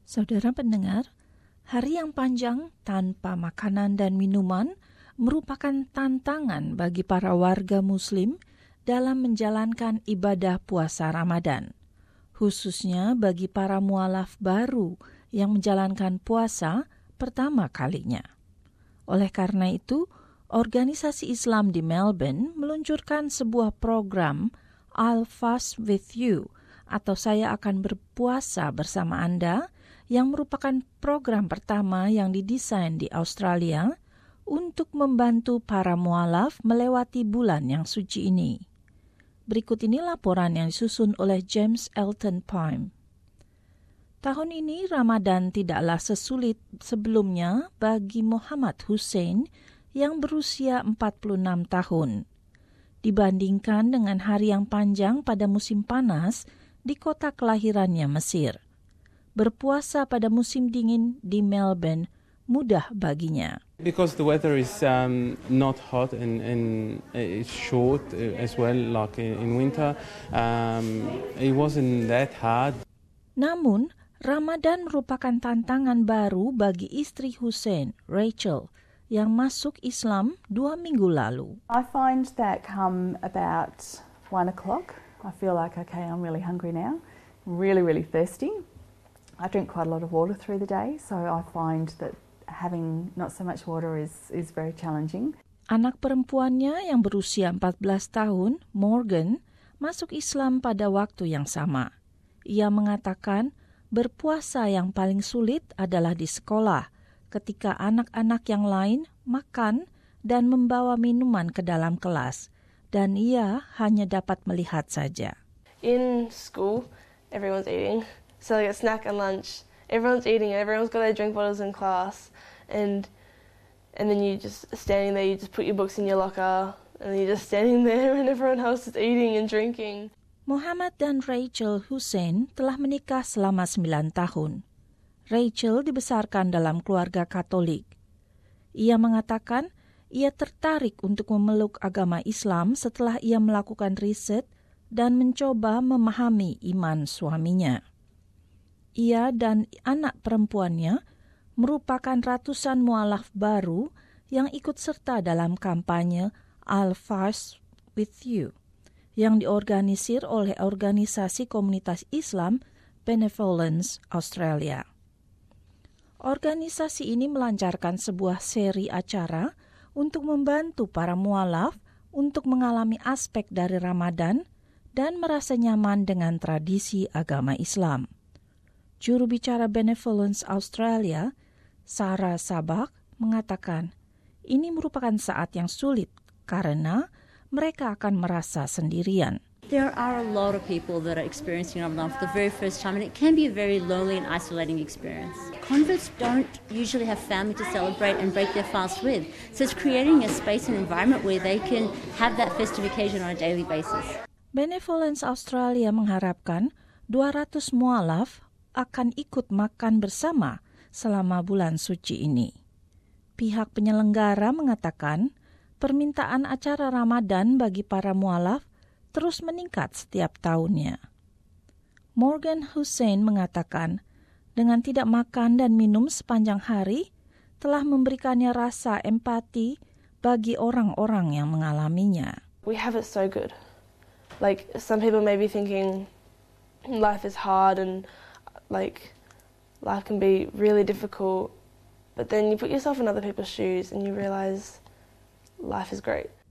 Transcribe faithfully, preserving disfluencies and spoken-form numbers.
Saudara pendengar, hari yang panjang tanpa makanan dan minuman merupakan tantangan bagi para warga Muslim dalam menjalankan ibadah puasa Ramadan, khususnya bagi para mualaf baru yang menjalankan puasa pertama kalinya. Oleh karena itu, organisasi Islam di Melbourne meluncurkan sebuah program I'll Fast With You atau Saya Akan Berpuasa Bersama Anda, yang merupakan program pertama yang didesain di Australia untuk membantu para mualaf melewati bulan yang suci ini. Berikut ini laporan yang disusun oleh James Elton Pime. Tahun ini Ramadan tidaklah sesulit sebelumnya bagi Muhammad Hussein yang berusia empat puluh enam tahun. Dibandingkan dengan hari yang panjang pada musim panas di kota kelahirannya Mesir. Berpuasa pada musim dingin di Melbourne mudah baginya. Because the weather is um, not hot and, and it's short as well, like in winter, um, it wasn't that hard. Namun, Ramadan merupakan tantangan baru bagi istri Hussein, Rachel, yang masuk Islam dua minggu lalu. I find that come about one o'clock, I feel like, okay, I'm really hungry now, I'm really, really thirsty. I drink quite a lot of water through the day, so I find that having not so much water is, is very challenging. Anak perempuannya yang berusia empat belas tahun, Morgan, masuk Islam pada waktu yang sama. Ia mengatakan berpuasa yang paling sulit adalah di sekolah, ketika anak-anak yang lain makan dan membawa minuman ke dalam kelas, dan ia hanya dapat melihat saja. In school, everyone's eating. So like at snack and lunch, everyone's eating, everyone's got their drink bottles in class, and and then you just standing there, you just put your books in your locker, and then you're just standing there and everyone else is eating and drinking. Muhammad dan Rachel Hussein telah menikah selama sembilan tahun. Rachel dibesarkan dalam keluarga Katolik. Ia mengatakan ia tertarik untuk memeluk agama Islam setelah ia melakukan riset dan mencoba memahami iman suaminya. Ia dan anak perempuannya merupakan ratusan mualaf baru yang ikut serta dalam kampanye I'll Fast With You yang diorganisir oleh organisasi komunitas Islam Benevolence Australia. Organisasi ini melancarkan sebuah seri acara untuk membantu para mualaf untuk mengalami aspek dari Ramadan dan merasa nyaman dengan tradisi agama Islam. Juru bicara Benevolence Australia, Sarah Sabak, mengatakan, ini merupakan saat yang sulit karena mereka akan merasa sendirian. There are a lot of people that are experiencing Ramadan for the very first time, and it can be a very lonely and isolating experience. Converts don't usually have family to celebrate and break their fast with, so it's creating a space and environment where they can have that festive occasion on a daily basis. Benevolence Australia mengharapkan dua ratus mualaf akan ikut makan bersama selama bulan suci ini. Pihak penyelenggara mengatakan permintaan acara Ramadan bagi para mualaf terus meningkat setiap tahunnya. Morgan Hussein mengatakan dengan tidak makan dan minum sepanjang hari telah memberikannya rasa empati bagi orang-orang yang mengalaminya. We have it so good. Like, some people may be thinking life is hard and like life can be really difficult, but then you put yourself in other people's shoes and you realize life is great.